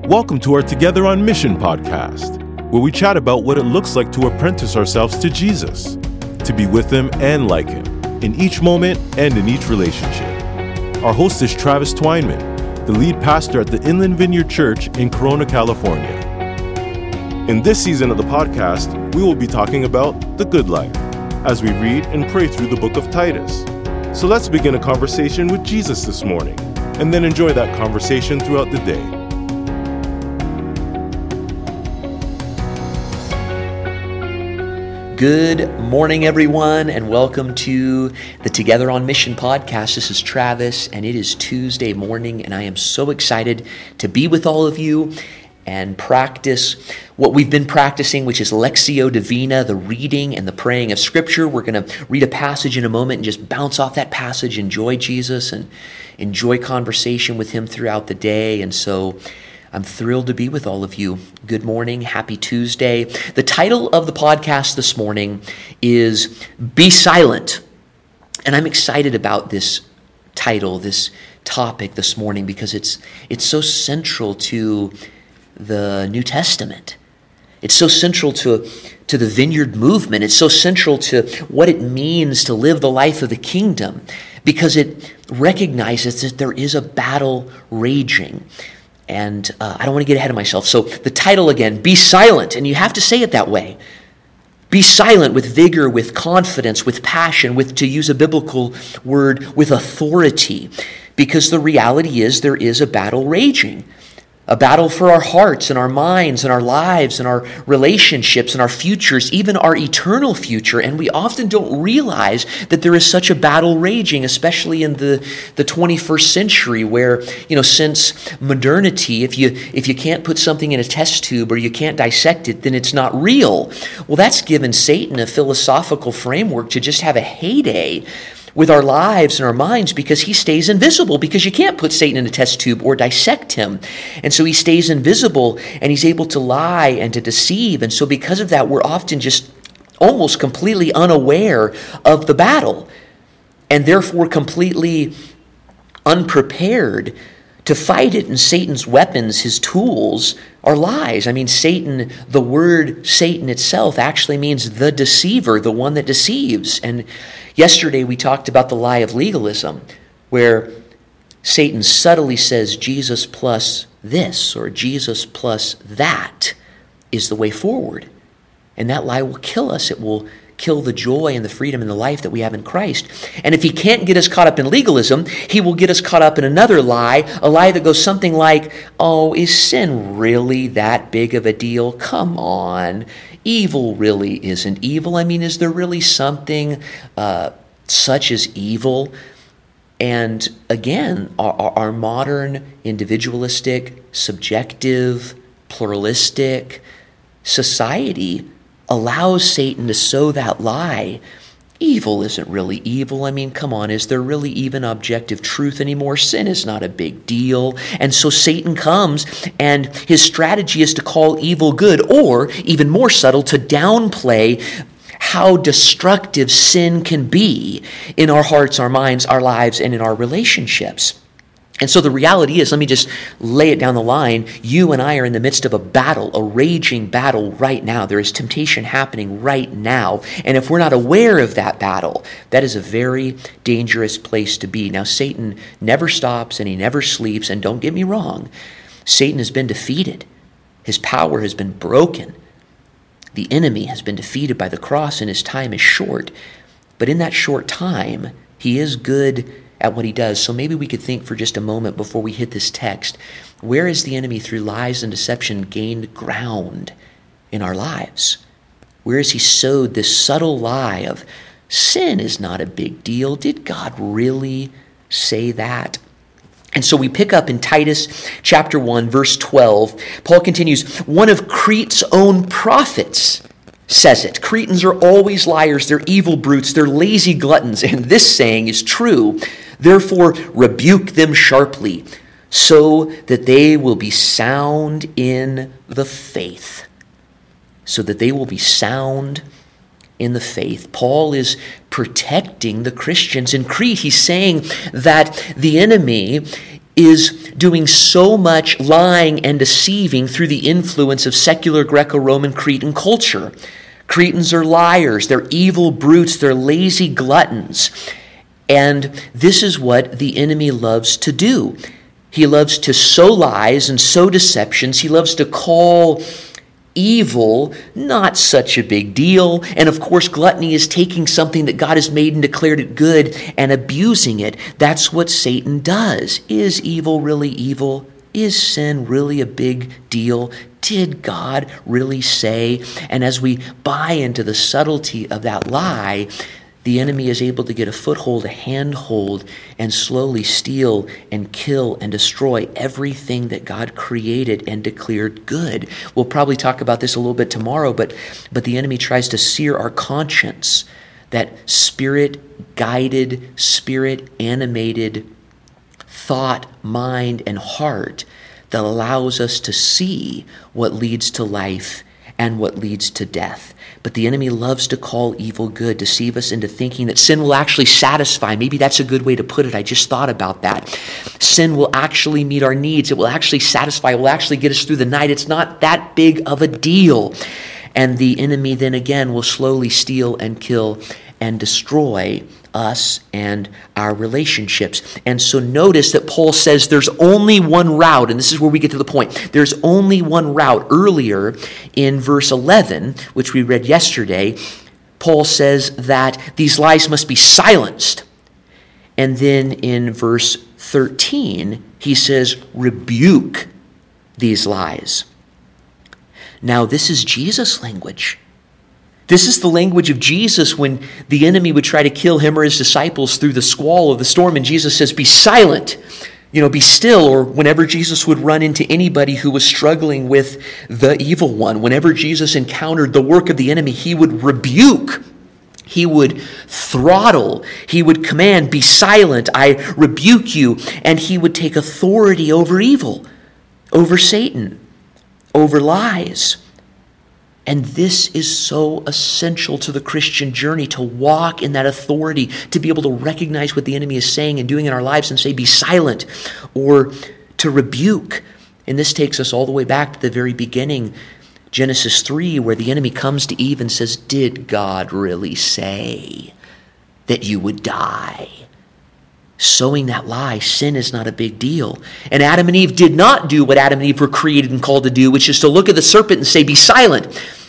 Welcome to our Together on Mission podcast, where we chat about what it looks like to apprentice ourselves to Jesus, to be with Him and like Him, in each moment and in each relationship. Our host is Travis Twineman, the lead pastor at the Inland Vineyard Church in Corona, California. In this season of the podcast, we will be talking about the good life, as we read and pray through the book of Titus. So let's begin a conversation with Jesus this morning, and then enjoy that conversation throughout the day. Good morning, everyone, and welcome to the Together on Mission podcast. This is Travis, and it is Tuesday morning, and I am so excited to be with all of you and practice what we've been practicing, which is Lectio Divina, the reading and the praying of Scripture. We're going to read a passage in a moment and just bounce off that passage, enjoy Jesus, and enjoy conversation with Him throughout the day. And so I'm thrilled to be with all of you. Good morning. Happy Tuesday. The title of the podcast this morning is Be Silent. And I'm excited about this title, this topic this morning, because it's so central to the New Testament. It's so central to the Vineyard movement. It's so central to what it means to live the life of the kingdom, because it recognizes that there is a battle raging. And I don't want to get ahead of myself. So the title again, Be Silent. And you have to say it that way. Be silent with vigor, with confidence, with passion, with, to use a biblical word, with authority. Because the reality is there is a battle raging. A battle for our hearts and our minds and our lives and our relationships and our futures, even our eternal future. And we often don't realize that there is such a battle raging, especially in the 21st century, where, since modernity, if you can't put something in a test tube or you can't dissect it, then it's not real. Well, that's given Satan a philosophical framework to just have a heyday with our lives and our minds, because he stays invisible, because you can't put Satan in a test tube or dissect him. And so he stays invisible, and he's able to lie and to deceive. And so because of that, we're often just almost completely unaware of the battle, and therefore completely unprepared to fight it. And Satan's weapons, his tools, are lies. I mean, Satan, the word Satan itself actually means the deceiver, the one that deceives. And yesterday we talked about the lie of legalism, where Satan subtly says Jesus plus this or Jesus plus that is the way forward. And that lie will kill us. It will kill the joy and the freedom and the life that we have in Christ. And if he can't get us caught up in legalism, he will get us caught up in another lie, a lie that goes something like, oh, is sin really that big of a deal? Come on. Evil really isn't evil. I mean, is there really something such as evil? And again, our modern individualistic, subjective, pluralistic society allows Satan to sow that lie. Evil isn't really evil. I mean, come on, is there really even objective truth anymore? Sin is not a big deal. And so Satan comes, and his strategy is to call evil good, or even more subtle, to downplay how destructive sin can be in our hearts, our minds, our lives, and in our relationships. And so the reality is, let me just lay it down the line, you and I are in the midst of a battle, a raging battle right now. There is temptation happening right now. And if we're not aware of that battle, that is a very dangerous place to be. Now, Satan never stops and he never sleeps. And don't get me wrong, Satan has been defeated. His power has been broken. The enemy has been defeated by the cross, and his time is short. But in that short time, he is good at what he does. So maybe we could think for just a moment before we hit this text, where has the enemy through lies and deception gained ground in our lives? Where has he sowed this subtle lie of sin is not a big deal? Did God really say that? And so we pick up in Titus chapter 1, verse 12. Paul continues, one of Crete's own prophets says it. Cretans are always liars. They're evil brutes. They're lazy gluttons. And this saying is true. Therefore, rebuke them sharply, so that they will be sound in the faith. So that they will be sound in the faith. Paul is protecting the Christians in Crete. He's saying that the enemy is doing so much lying and deceiving through the influence of secular Greco-Roman Cretan culture. Cretans are liars, they're evil brutes, they're lazy gluttons. And this is what the enemy loves to do. He loves to sow lies and sow deceptions. He loves to call evil not such a big deal. And of course, gluttony is taking something that God has made and declared it good and abusing it. That's what Satan does. Is evil really evil? Is sin really a big deal? Did God really say? And as we buy into the subtlety of that lie, the enemy is able to get a foothold, a handhold, and slowly steal and kill and destroy everything that God created and declared good. We'll probably talk about this a little bit tomorrow, but the enemy tries to sear our conscience, that spirit-guided, spirit-animated thought, mind, and heart that allows us to see what leads to life and what leads to death. But the enemy loves to call evil good, deceive us into thinking that sin will actually satisfy. Maybe that's a good way to put it. I just thought about that. Sin will actually meet our needs. It will actually satisfy. It will actually get us through the night. It's not that big of a deal. And the enemy then again will slowly steal and kill and destroy us and our relationships. And so notice that Paul says there's only one route, and this is where we get to the point. There's only one route. Earlier in verse 11, which we read yesterday, Paul says that these lies must be silenced. And then in verse 13, he says, rebuke these lies. Now, this is Jesus' language. This is the language of Jesus when the enemy would try to kill him or his disciples through the squall of the storm. And Jesus says, be silent, be still. Or whenever Jesus would run into anybody who was struggling with the evil one, whenever Jesus encountered the work of the enemy, he would rebuke. He would throttle. He would command, be silent, I rebuke you. And he would take authority over evil, over Satan, over lies. And this is so essential to the Christian journey, to walk in that authority, to be able to recognize what the enemy is saying and doing in our lives and say, be silent, or to rebuke. And this takes us all the way back to the very beginning, Genesis 3, where the enemy comes to Eve and says, did God really say that you would die? Sowing that lie, sin is not a big deal. And Adam and Eve did not do what Adam and Eve were created and called to do, which is to look at the serpent and say, be silent.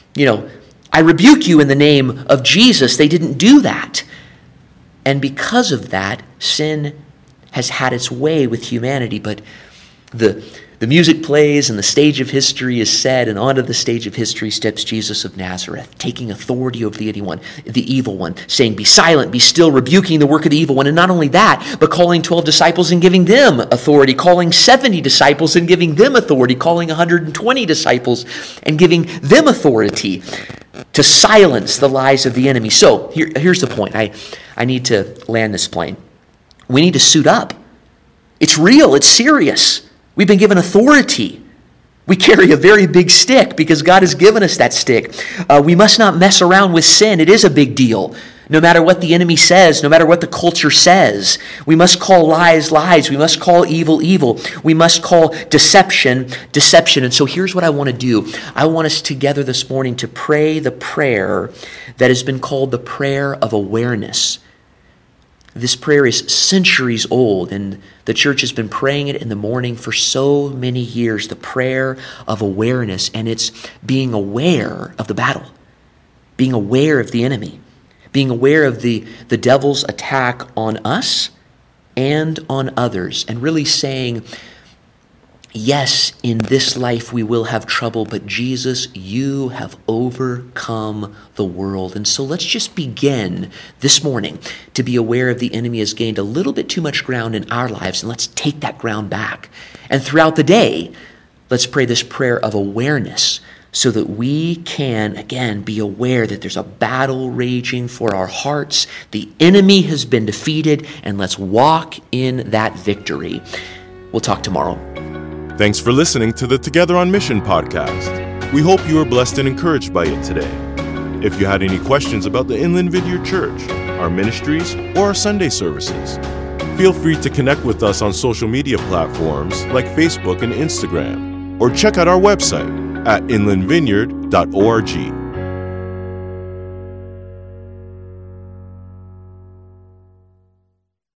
I rebuke you in the name of Jesus. They didn't do that. And because of that, sin has had its way with humanity. But the music plays and the stage of history is set, and onto the stage of history steps Jesus of Nazareth, taking authority over the evil one, saying, be silent, be still, rebuking the work of the evil one. And not only that, but calling 12 disciples and giving them authority, calling 70 disciples and giving them authority, calling 120 disciples and giving them authority to silence the lies of the enemy. So here's the point. I need to land this plane. We need to suit up. It's real. It's serious. We've been given authority. We carry a very big stick because God has given us that stick. We must not mess around with sin. It is a big deal. No matter what the enemy says, no matter what the culture says, we must call lies, lies. We must call evil, evil. We must call deception, deception. And so here's what I want to do. I want us together this morning to pray the prayer that has been called the prayer of awareness. This prayer is centuries old, and the church has been praying it in the morning for so many years, the prayer of awareness, and it's being aware of the battle, being aware of the enemy, being aware of the devil's attack on us and on others, and really saying, yes, in this life we will have trouble, but Jesus, you have overcome the world. And so let's just begin this morning to be aware of the enemy has gained a little bit too much ground in our lives, and let's take that ground back. And throughout the day, let's pray this prayer of awareness so that we can, again, be aware that there's a battle raging for our hearts. The enemy has been defeated, and let's walk in that victory. We'll talk tomorrow. Thanks for listening to the Together on Mission podcast. We hope you were blessed and encouraged by it today. If you had any questions about the Inland Vineyard Church, our ministries, or our Sunday services, Feel free to connect with us on social media platforms like Facebook and Instagram, or check out our website at inlandvineyard.org.